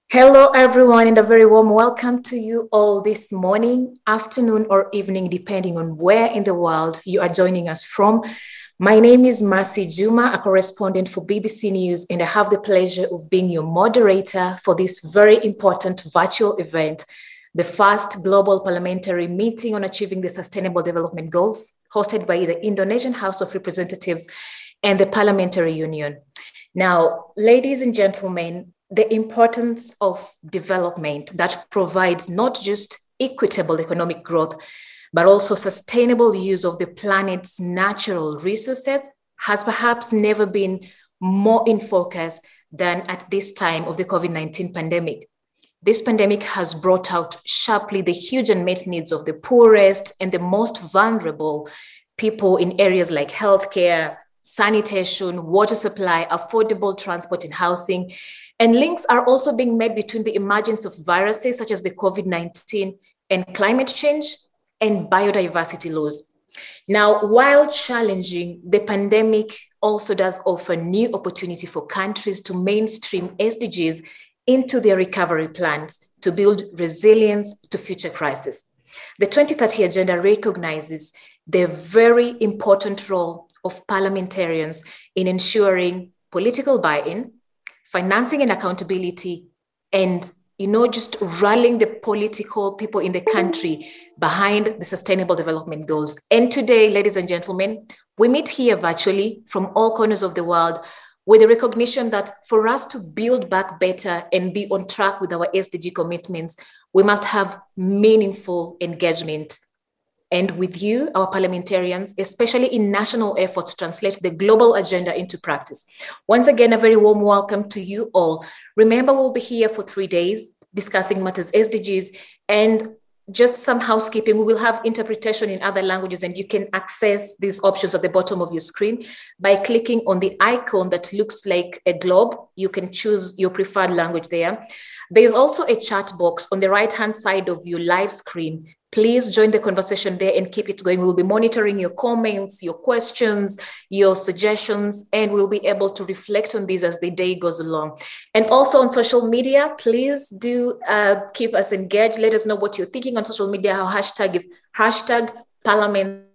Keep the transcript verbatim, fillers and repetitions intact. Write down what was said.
Hello, everyone, and a very warm welcome to you all this morning, afternoon, or evening, depending on where in the world you are joining us from. My name is Mercy Juma, a correspondent for B B C News, and I have the pleasure of being your moderator for this very important virtual event, the first global parliamentary meeting on achieving the Sustainable Development Goals, hosted by the Indonesian House of Representatives and the Parliamentary Union. Now, ladies and gentlemen, the importance of development that provides not just equitable economic growth, but also sustainable use of the planet's natural resources has perhaps never been more in focus than at this time of the COVID nineteen pandemic. This pandemic has brought out sharply the huge unmet needs of the poorest and the most vulnerable people in areas like healthcare, sanitation, water supply, affordable transport and housing. And links are also being made between the emergence of viruses such as the COVID nineteen and climate change and biodiversity loss. Now, while challenging, the pandemic also does offer new opportunity for countries to mainstream S D Gs into their recovery plans to build resilience to future crises. The twenty thirty Agenda recognizes the very important role of parliamentarians in ensuring political buy-in, financing and accountability, and you know, just rallying the political people in the country behind the Sustainable Development Goals. And today, ladies and gentlemen, we meet here virtually from all corners of the world with the recognition that for us to build back better and be on track with our S D G commitments, we must have meaningful engagement. And with you, our parliamentarians, especially in national efforts to translate the global agenda into practice. Once again, a very warm welcome to you all. Remember, we'll be here for three days discussing matters S D Gs, and just some housekeeping. We will have interpretation in other languages, and you can access these options at the bottom of your screen by clicking on the icon that looks like a globe. You can choose your preferred language there. There's also a chat box on the right-hand side of your live screen. Please join the conversation there and keep it going. We'll be monitoring your comments, your questions, your suggestions, and we'll be able to reflect on these as the day goes along. And also on social media, please do uh, keep us engaged. Let us know what you're thinking on social media. Our hashtag is hashtag Parliament